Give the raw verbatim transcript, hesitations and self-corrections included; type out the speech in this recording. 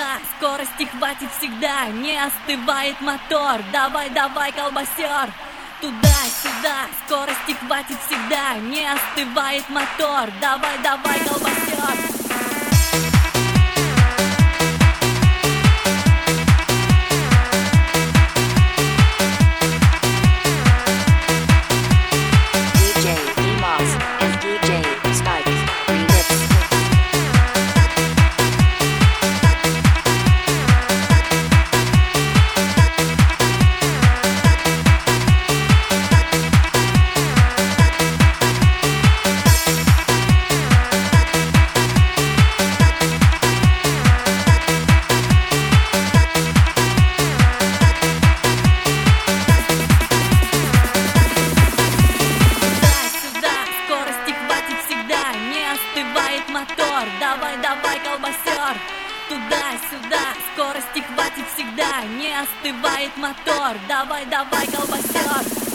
Туда-сюда, скорости хватит всегда, не остывает мотор. Давай, давай, колбасер. Туда-сюда, скорости хватит всегда, не остывает мотор. Давай, давай, колбасер. Мотор, давай, давай, колбасер. Туда-сюда, скорости хватит всегда, не остывает мотор. Давай, давай, колбасер.